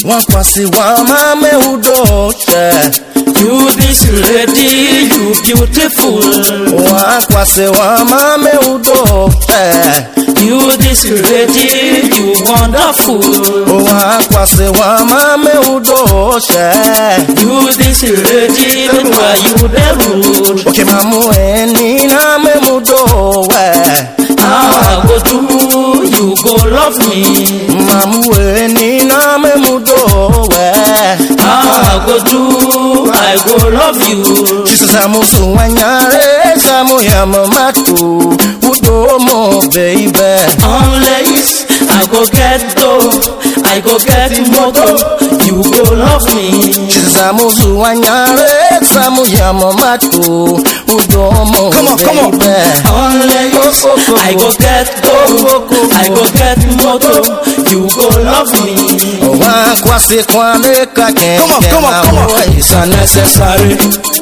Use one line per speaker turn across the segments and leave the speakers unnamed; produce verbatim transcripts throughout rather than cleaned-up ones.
Wakwasi wa mame udoshe.
You this lady, you beautiful.
Wakwasi wa mame udoshe.
You this lady, you wonderful.
Wakwasi wa mame udoshe.
You this lady, that's why you the rude.
Okay, mamu eni na me mudowe.
How I go do, you go love me.
Mamu eni na me mudowe.
How I go do, I go love you.
Jesus amusu wanyare, samu ya mamatu. Udomo baby.
Unless I go get dough, I go get motor, you go love me.
Jesus amusu wanyare, samu ya mamatu. Udomo
come on, come on. Unless I go get dough, I go get motor, you go love me.
Wakwasi kwane kake.
Come on, come on, come on.
It's unnecessary.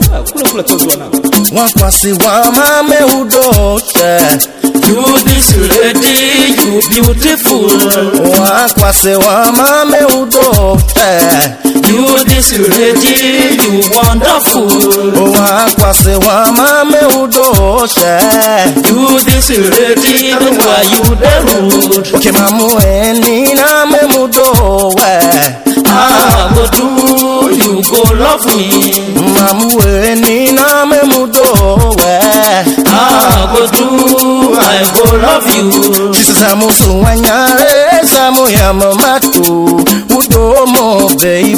Wakwasi wa mame udoshe.
You this lady, you beautiful.
Wakwasi wa mame udoshe.
You this lady, you wonderful.
Wakwasi wa mame udoshe.
You this lady, that's why you the rude.
Okay, mamu eni na me mudowe.
How I go do, you go love me.
Mamu eni na me mudowe.
How I go do, I go love you.
Jesus amusu wanyare, samu ya mamatu. Udomo baby.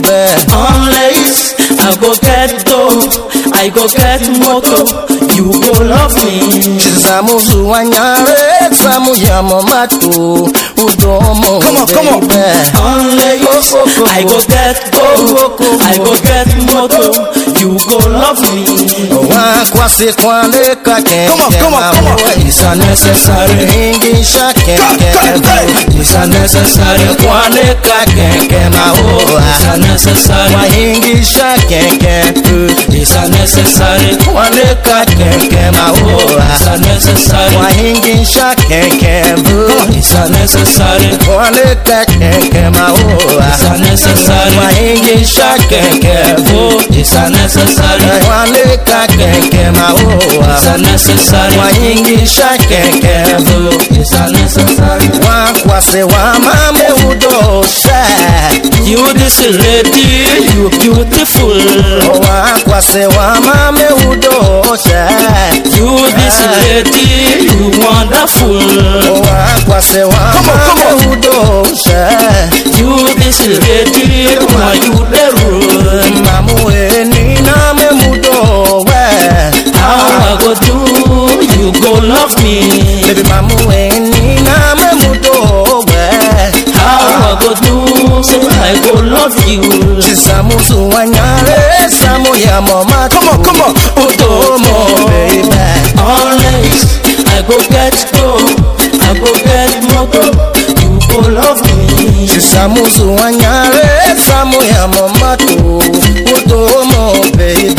Unless I go get dough, I go get motor, you go love me.
Jesus amusu wanyare, samu ya mamatu. Udomo
come on, come on. Unless I go get dough, I go get motor, you go love me.
Wakwasi kwane kake.
Come on, come on, come on.
It's unnecessary. Ingisha keke.
It's unnecessary.
Kwane kake maoa.
It's unnecessary.
Waingisha keke.
It's unnecessary.
Kwane kake maoa.
It's unnecessary.
Waingisha keke.
It's unnecessary.
Kwane kake maoa.
It's unnecessary.
Waingisha keke.
It's unnecessary.
Kwane kake maoa.
It's unnecessary.
Waingisha keke.
It's unnecessary.
Wakwasi wa mame udoshe.
You this lady, you beautiful.
Wakwasi wa mame udoshe.
You this lady, you wonderful.
Wakwasi wa mame udoshe.
You this lady, why you the rude?
Mamu eni na me mudowe.
How I go do, you go love me.
Baby mamu eni na me mudowe.
How I go do, say I go love you.
Chisamusu wanyare, samu ya mamatu.
Come on, come on.
Udomo baby.
Unless I go get dough, I go get motor, you go love me.
Chisamusu wanyare, samu ya mamatu. Udomo baby.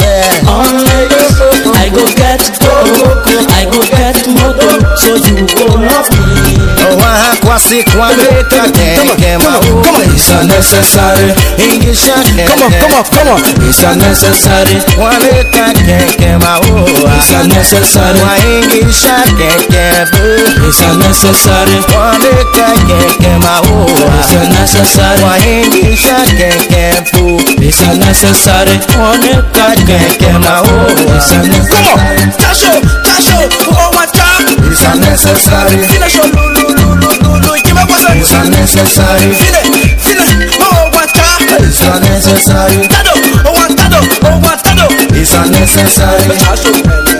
Unless I go get dough, I go get motor, so you go love me.
Wakwasi kwane kake maoa.
It's unnecessary.
Ingisha keke.
Come on, come on, come on. It's unnecessary.
Kwane kake maoa.
It's unnecessary.
Waingisha keke.
It's unnecessary.
Kwane kake maoa.
It's unnecessary.
Waingisha keke.
It's unnecessary.
Kwane kake maoa.
It's unnecessary.
Tasho, tasho, oh my God. It's unnecessary. Finish your lulu, lulu, lulu. It's unnecessary. Finish, finish, oh my God. It's unnecessary. Tado, oh my tado, oh my tado. It's unnecessary. Tasho,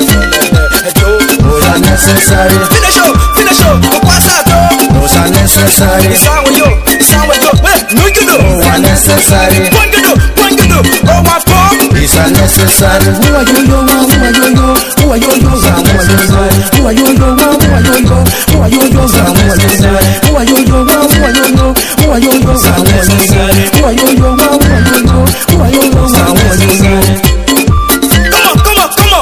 it's unnecessary. Finish your, finish your, what's that? It's unnecessary. Sound with you, sound with you. Hey, no you do. Oh, unnecessary. One you do, one you do. Oh my God. It's unnecessary. Who are you, yo, who are you, yo? Who are you, yo, who are you, who are you, yo, who are you, yo? Who are you, yo, who are you, yo? Who are you, yo, who are you, yo? Who are you, yo, who are you, yo? Who are you, yo, who are you, yo? Who are you, yo, who are you, yo? Come on, come on, come on.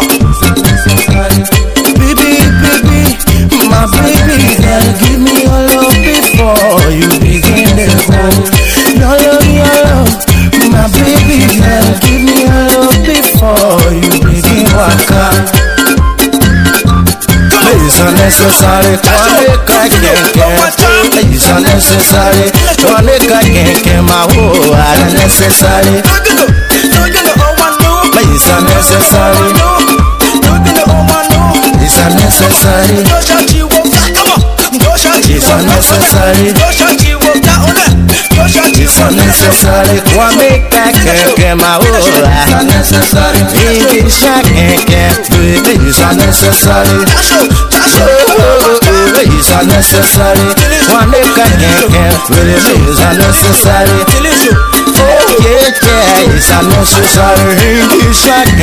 Baby, baby, my baby, gotta give me your love before you begin to go. Your love, your love. unnecessary. Kwanika kenke, it's unnecessary. Kwanika kenke, my whole unnecessary. It's unnecessary. It's unnecessary. It's unnecessary. It's unnecessary. Kwanika kenke, my whole unnecessary. It's unnecessary. It's unnecessary. Kwanika kenke, really is unnecessary. Oh yeah, yeah, it's unnecessary. It's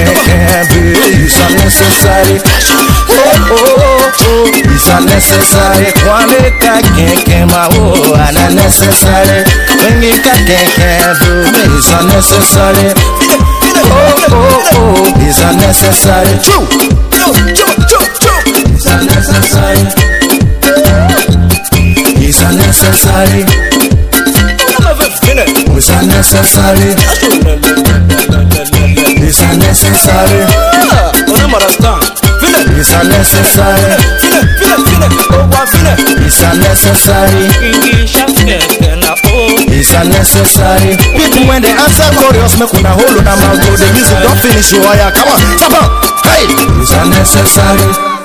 unnecessary. Oh oh oh, it's unnecessary. Kwanika kenke, my whole unnecessary. Kwanika kenke, it's unnecessary. Oh oh oh, it's unnecessary. True. It's unnecessary. It's unnecessary. It's unnecessary. It's unnecessary. It's unnecessary. It's unnecessary. It's unnecessary. People when they answer chorus make una hold on mouth. The music don't finish. Oh yeah, come on, come on. Hey, it's unnecessary.